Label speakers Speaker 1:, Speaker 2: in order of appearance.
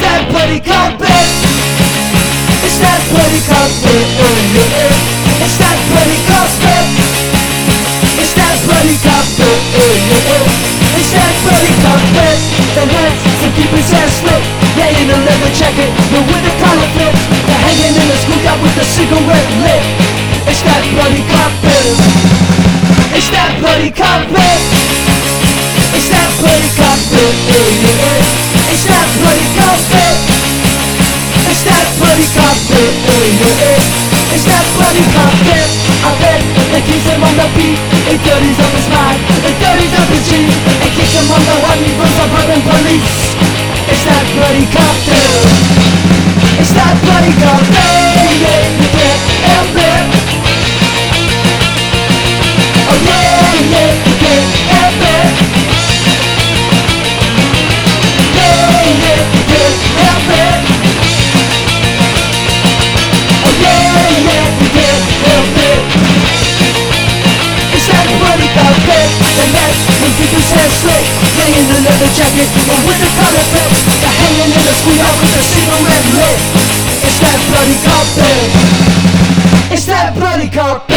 Speaker 1: that bloody carpet. It's that bloody carpet. It's that bloody carpet. It's that bloody carpet. It's that bloody carpet. The hands that keep his hair slick, laying in a leather jacket, but with a collar flip. They're hanging in a schoolyard with a cigarette lit. It's that bloody carpet. It's that bloody carpet. It's that bloody carpet. It's that bloody carpet. It's that bloody carpet. It's that bloody carpet. I bet it keeps him on the beat. It dirties up his mind. It dirties up his jeans. It keeps him on the run. He runs up running police. It's that bloody carpet. It's that bloody carpet. You can't help it. Oh yeah, you can't help it. Yeah, you can't help it. Oh yeah, you can't help it. It's that bloody carpet. The next will keep his hair straight, laying in a leather jacket, but with a collar flip. They're hanging in a schoolyard with a cigarette lit. It's that bloody carpet. It's that bloody carpet.